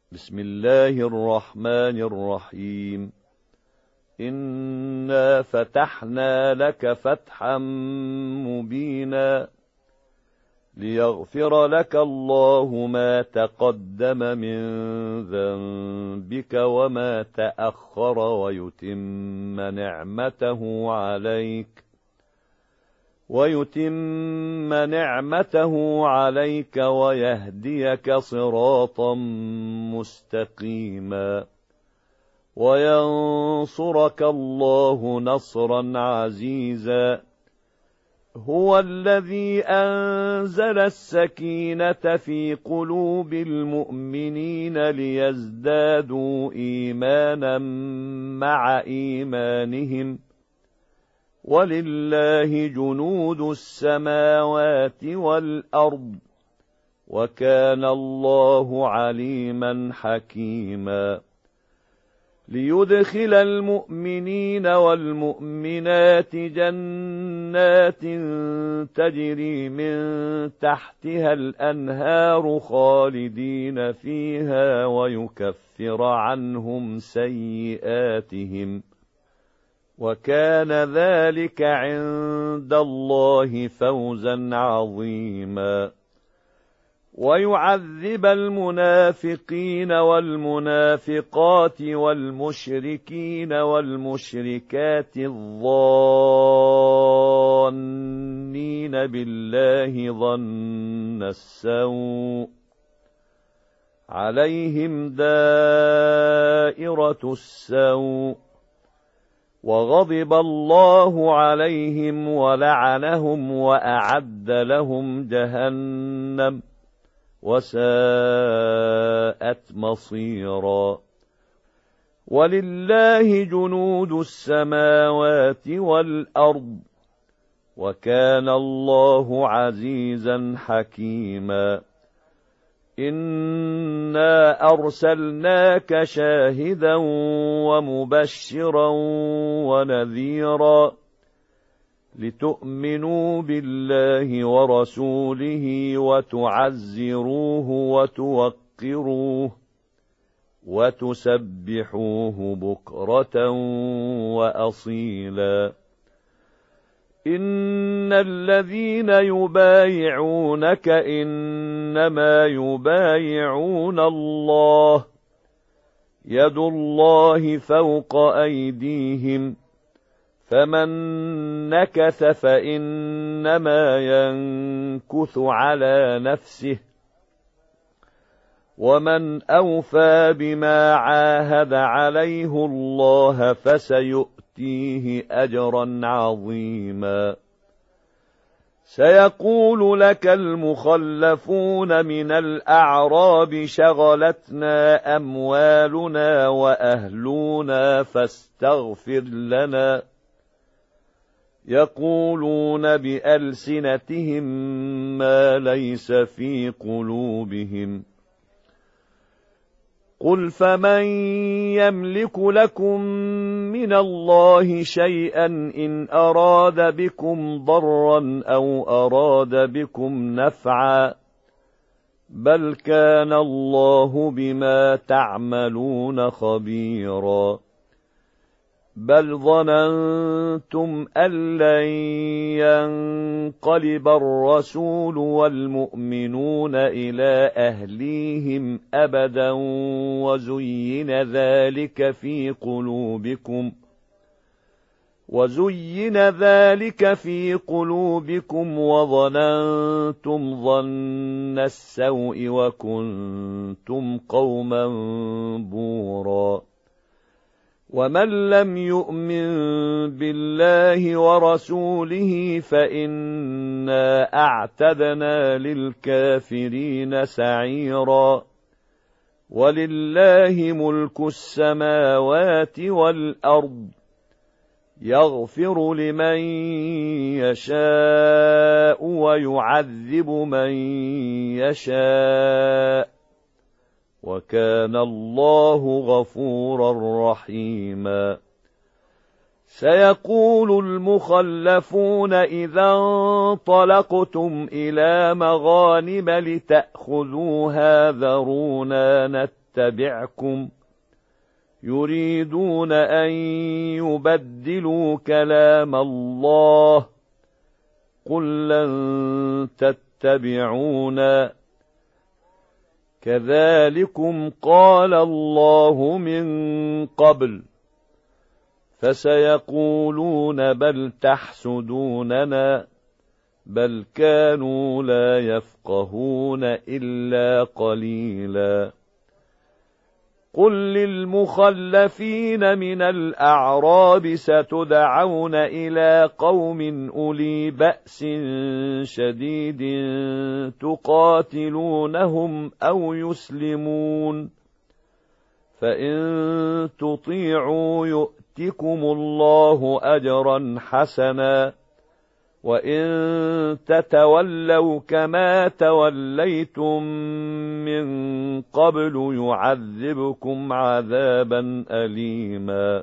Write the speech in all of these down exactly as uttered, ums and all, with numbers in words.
بسم الله الرحمن الرحيم. إنا فتحنا لك فتحا مبينا ليغفر لك الله ما تقدم من ذنبك وما تأخر ويتم نعمته عليك ويتم نعمته عليك ويهديك صراطا مستقيما وينصرك الله نصرا عزيزا. هو الذي أنزل السكينة في قلوب المؤمنين ليزدادوا إيمانا مع إيمانهم ولله جنود السماوات والأرض وكان الله عليما حكيما. ليدخل المؤمنين والمؤمنات جنات تجري من تحتها الأنهار خالدين فيها ويكفر عنهم سيئاتهم وكان ذلك عند الله فوزا عظيما. ويعذب المنافقين والمنافقات والمشركين والمشركات الظانين بالله ظن السوء عليهم دائرة السوء وغضب الله عليهم ولعنهم وأعد لهم جهنم وساءت مصيرا. ولله جنود السماوات والأرض وكان الله عزيزا حكيما. إنا أرسلناك شاهدا ومبشرا ونذيرا لتؤمنوا بالله ورسوله وتعزروه وتوقروه وتسبحوه بكرة وأصيلا. إن الذين يبايعونك إنما يبايعون الله يد الله فوق أيديهم فمن نكث فإنما ينكث على نفسه ومن أوفى بما عاهد عليه الله فسيؤتيه أجرا عظيما. سيقول لك المخلفون من الأعراب شغلتنا أموالنا وأهلنا فاستغفر لنا يقولون بألسنتهم ما ليس في قلوبهم قل فمن يملك لكم من الله شيئا إن أراد بكم ضرا أو أراد بكم نفعا بل كان الله بما تعملون خبيرا. بل ظننتم أن لن ينقلب الرسول والمؤمنون إلى أهليهم أبدا وزين ذلك في قلوبكم وزين ذلك في قلوبكم وظننتم ظن السوء وكنتم قوما بورا. ومن لم يؤمن بالله ورسوله فإنا أعتدنا للكافرين سعيرا. ولله ملك السماوات والأرض يغفر لمن يشاء ويعذب من يشاء وكان الله غفورا رحيما. سيقول المخلفون إذا انطلقتم إلى مغانم لتأخذوها ذرونا نتبعكم يريدون أن يبدلوا كلام الله قل لن تتبعونا كذلكم قال الله من قبل فسيقولون بل تحسدوننا بل كانوا لا يفقهون إلا قليلا قل للمخلفين من الأعراب ستدعون إلى قوم أولي بأس شديد تقاتلونهم أو يسلمون فإن تطيعوا يؤتكم الله أجرا حسنا وإن تتولوا كما توليتم من قبل يعذبكم عذابا أليما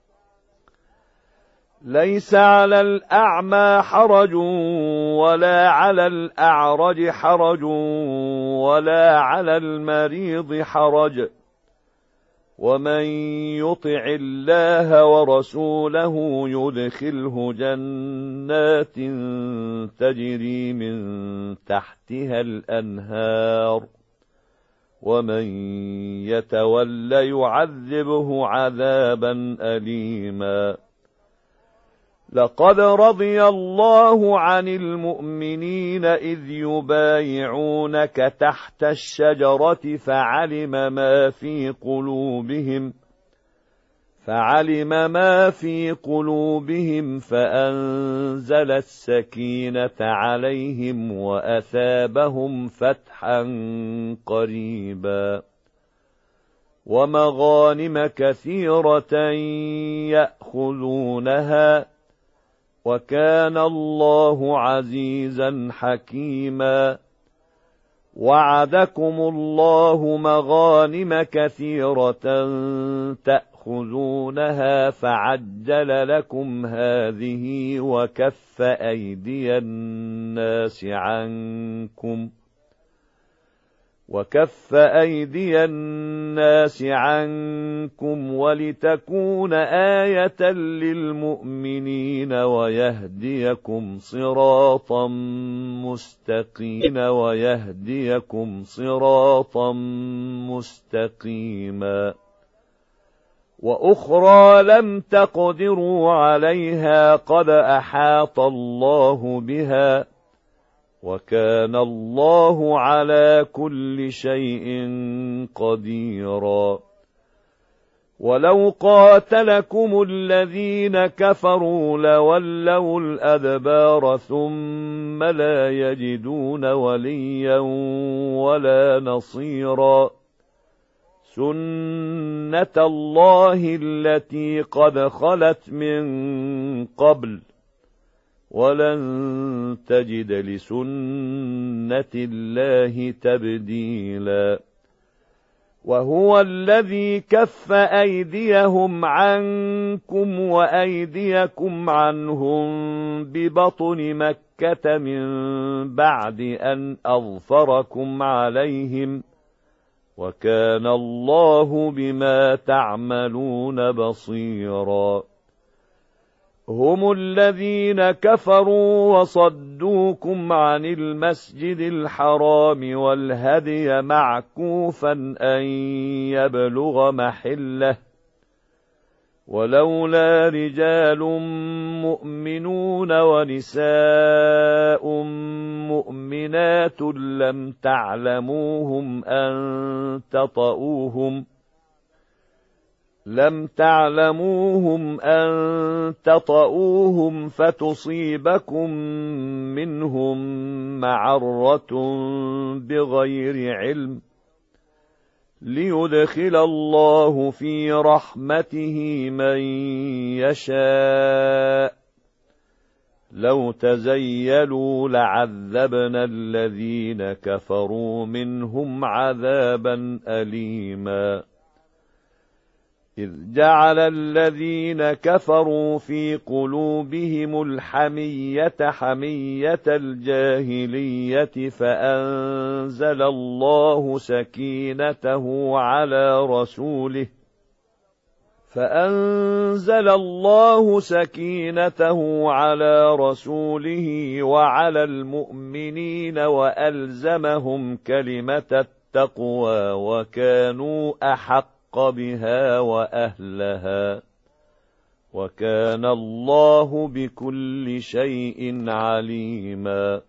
ليس على الأعمى حرج ولا على الأعرج حرج ولا على المريض حرج ومن يطع الله ورسوله يدخله جنات تجري من تحتها الأنهار ومن يتول يعذبه عذابا أليما لقد رضي الله عن المؤمنين إذ يبايعونك تحت الشجرة فعلم ما في قلوبهم فعلم ما في قلوبهم فأنزل السكينة عليهم وأثابهم فتحا قريبا ومغانم كثيرة يأخذونها وكان الله عزيزا حكيما وعدكم الله مغانم كثيرة تأخذونها فعجل لكم هذه وكف أيدي الناس عنكم وكف أيدي الناس عنكم ولتكون آية للمؤمنين ويهديكم صراطا مستقيما ويهديكم صراطا مستقيما وأخرى لم تقدروا عليها قد أحاط الله بها وكان الله على كل شيء قديرا ولو قاتلكم الذين كفروا لولوا الأدبار ثم لا يجدون وليا ولا نصيرا سنة الله التي قد خلت من قبل ولن تجد لسنة الله تبديلا وهو الذي كف أيديهم عنكم وأيديكم عنهم ببطن مكة من بعد أن أظفركم عليهم وكان الله بما تعملون بصيرا هم الذين كفروا وصدوكم عن المسجد الحرام والهدي معكوفا أن يبلغ محله ولولا رجال مؤمنون ونساء مؤمنات لم تعلموهم أن تطؤوهم لم تعلموهم أن تطؤوهم فتصيبكم منهم معرة بغير علم ليدخل الله في رحمته من يشاء لو تزيلوا لعذبنا الذين كفروا منهم عذابا أليما إذ جعل الذين كفروا في قلوبهم الحمية حمية الجاهلية فأنزل الله سكينته على رسوله فأنزل الله سكينته على رسوله وعلى المؤمنين وألزمهم كلمة التقوى وكانوا أحق بها وأهلها وكان الله بكل شيء عليما.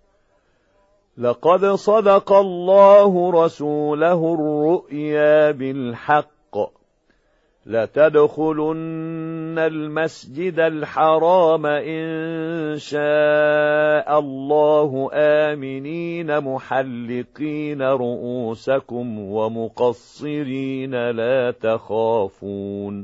لقد صدق الله رسوله الرؤيا بالحق لتدخلن المسجد الحرام إن شاء الله آمنين محلقين رؤوسكم ومقصرين لا تخافون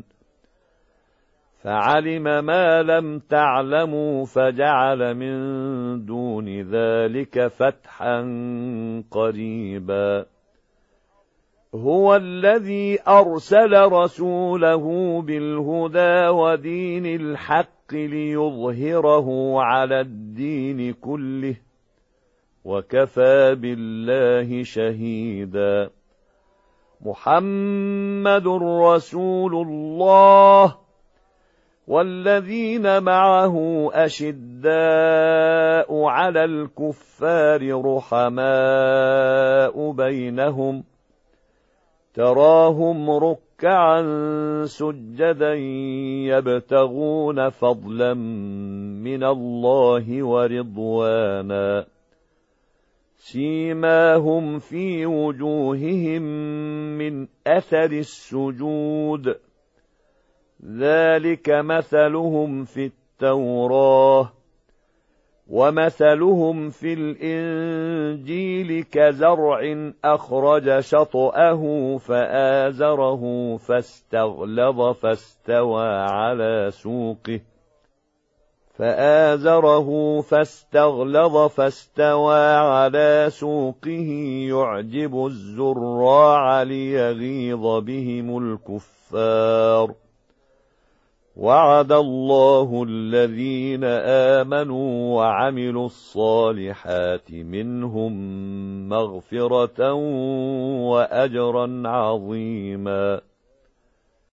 فعلم ما لم تعلموا فجعل من دون ذلك فتحا قريبا. هو الذي أرسل رسوله بالهدى ودين الحق ليظهره على الدين كله وكفى بالله شهيدا. محمد رسول الله والذين معه أشداء على الكفار رحماء بينهم تراهم ركعا سجدا يبتغون فضلا من الله ورضوانا سيماهم في وجوههم من أثر السجود ذلك مثلهم في التوراة ومثلهم في الإنجيل كزرع أخرج شطأه فآزره فاستغلظ فاستوى على سوقه فآزره فاستغلظ فاستوى على سوقه يعجب الزراع ليغيظ بهم الكفار. وعد الله الذين آمنوا وعملوا الصالحات منهم مغفرة وأجرا عظيما.